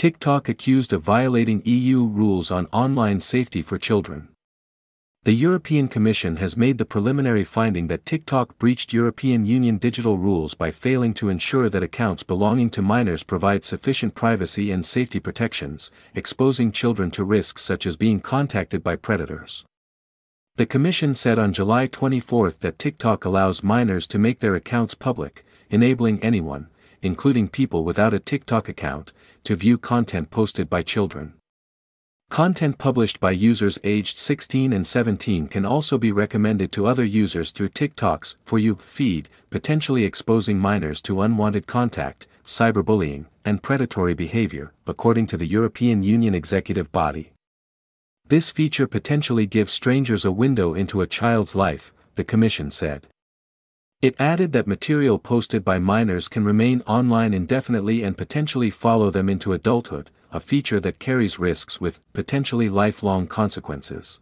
TikTok accused of violating EU rules on online safety for children. The European Commission has made the preliminary finding that TikTok breached European Union digital rules by failing to ensure that accounts belonging to minors provide sufficient privacy and safety protections, exposing children to risks such as being contacted by predators. The Commission said on July 24 that TikTok allows minors to make their accounts public, enabling anyone, including people without a TikTok account, to view content posted by children. Content published by users aged 16 and 17 can also be recommended to other users through TikTok's For You feed, potentially exposing minors to unwanted contact, cyberbullying, and predatory behavior, according to the European Union executive body. This feature potentially gives strangers a window into a child's life, the Commission said. It added that material posted by minors can remain online indefinitely and potentially follow them into adulthood, a feature that carries risks with potentially lifelong consequences.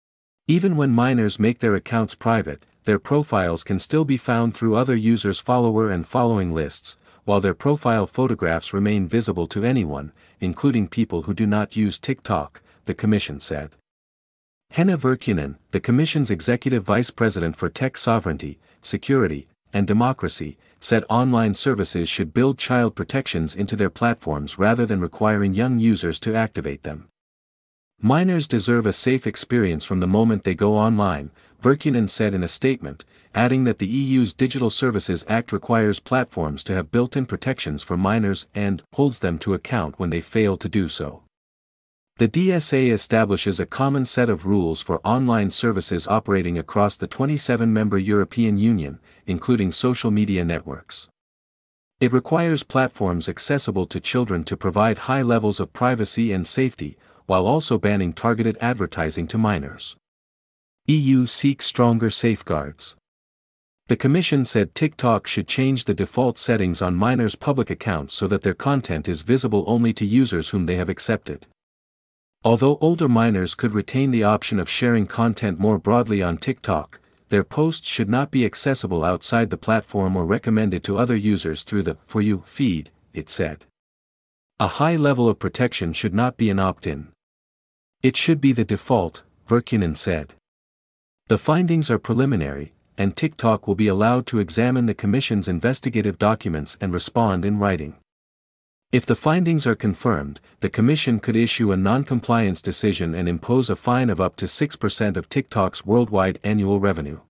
Even when minors make their accounts private, their profiles can still be found through other users' follower and following lists, while their profile photographs remain visible to anyone, including people who do not use TikTok, the Commission said. Henna Virkkunen, the Commission's Executive Vice President for Tech Sovereignty, Security, and Democracy, said online services should build child protections into their platforms rather than requiring young users to activate them. Minors deserve a safe experience from the moment they go online, Virkkunen said in a statement, adding that the EU's Digital Services Act requires platforms to have built-in protections for minors and holds them to account when they fail to do so. The DSA establishes a common set of rules for online services operating across the 27-member European Union, including social media networks. It requires platforms accessible to children to provide high levels of privacy and safety, while also banning targeted advertising to minors. EU seeks stronger safeguards. The Commission said TikTok should change the default settings on minors' public accounts so that their content is visible only to users whom they have accepted. Although older minors could retain the option of sharing content more broadly on TikTok, their posts should not be accessible outside the platform or recommended to other users through the For You feed, it said. A high level of protection should not be an opt-in. It should be the default, Virkkunen said. The findings are preliminary, and TikTok will be allowed to examine the Commission's investigative documents and respond in writing. If the findings are confirmed, the Commission could issue a non-compliance decision and impose a fine of up to 6% of TikTok's worldwide annual revenue.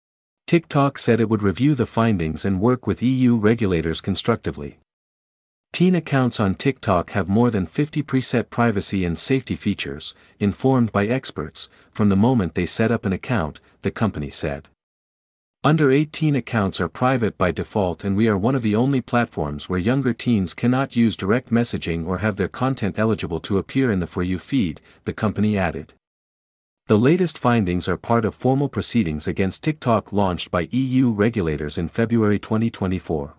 TikTok said it would review the findings and work with EU regulators constructively. Teen accounts on TikTok have more than 50 preset privacy and safety features, informed by experts, from the moment they set up an account, the company said. Under 18 accounts are private by default, and we are one of the only platforms where younger teens cannot use direct messaging or have their content eligible to appear in the For You feed, the company added. The latest findings are part of formal proceedings against TikTok launched by EU regulators in February 2024.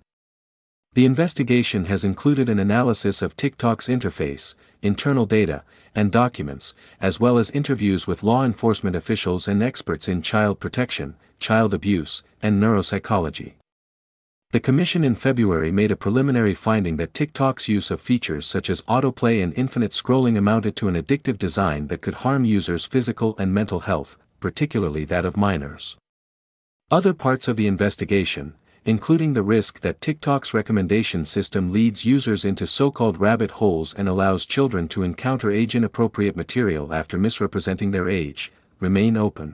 The investigation has included an analysis of TikTok's interface, internal data, and documents, as well as interviews with law enforcement officials and experts in child protection, child abuse, and neuropsychology. The Commission in February made a preliminary finding that TikTok's use of features such as autoplay and infinite scrolling amounted to an addictive design that could harm users' physical and mental health, particularly that of minors. Other parts of the investigation, including the risk that TikTok's recommendation system leads users into so-called rabbit holes and allows children to encounter age-inappropriate material after misrepresenting their age, remain open.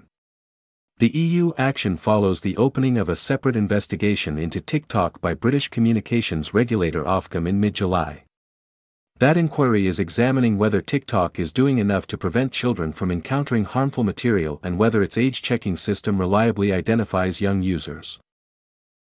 The EU action follows the opening of a separate investigation into TikTok by British communications regulator Ofcom in mid-July. That inquiry is examining whether TikTok is doing enough to prevent children from encountering harmful material and whether its age-checking system reliably identifies young users.